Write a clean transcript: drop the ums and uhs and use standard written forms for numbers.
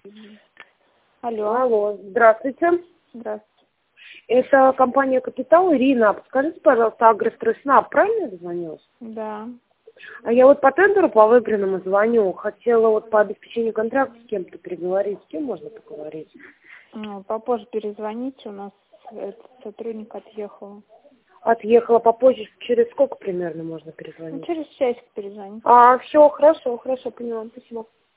Алло. Алло, здравствуйте. Здравствуйте. Это компания «Капитал». Ирина, подскажите, пожалуйста, Агростройснаб, правильно я дозвонилась? Да. А я вот по тендеру по выигранному звоню. Хотела вот по обеспечению контракта с кем-то переговорить. С кем можно поговорить? Ну, попозже перезвоните, у нас этот сотрудник отъехал. Отъехала попозже. Через сколько примерно можно Ну, перезвонить? через часик перезвоните. Все, хорошо, поняла. Спасибо.